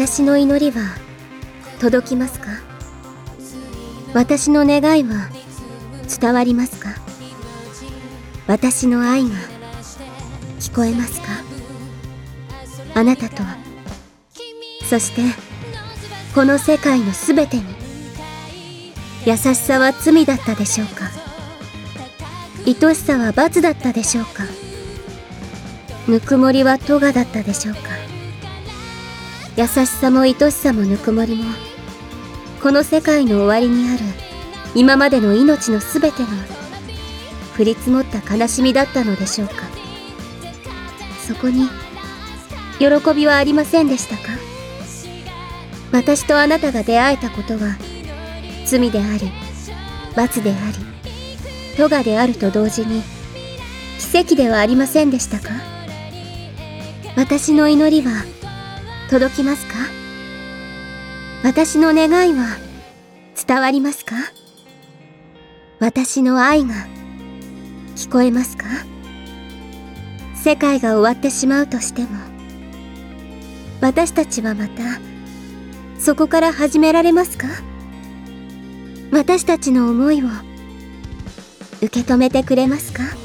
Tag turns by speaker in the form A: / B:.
A: 私の祈りは届きますか？私の願いは伝わりますか？私の愛が聞こえますか？あなたと、そしてこの世界のすべてに、優しさは罪だったでしょうか？愛しさは罰だったでしょうか？ぬくもりは咎だったでしょうか？優しさも愛しさもぬくもりも、この世界の終わりにある今までの命のすべてが降り積もった悲しみだったのでしょうか？そこに喜びはありませんでしたか？私とあなたが出会えたことは罪であり、罰であり、咎であると同時に奇跡ではありませんでしたか？私の祈りは届きますか？私の願いは伝わりますか？私の愛が聞こえますか？世界が終わってしまうとしても、私たちはまたそこから始められますか？私たちの思いを受け止めてくれますか？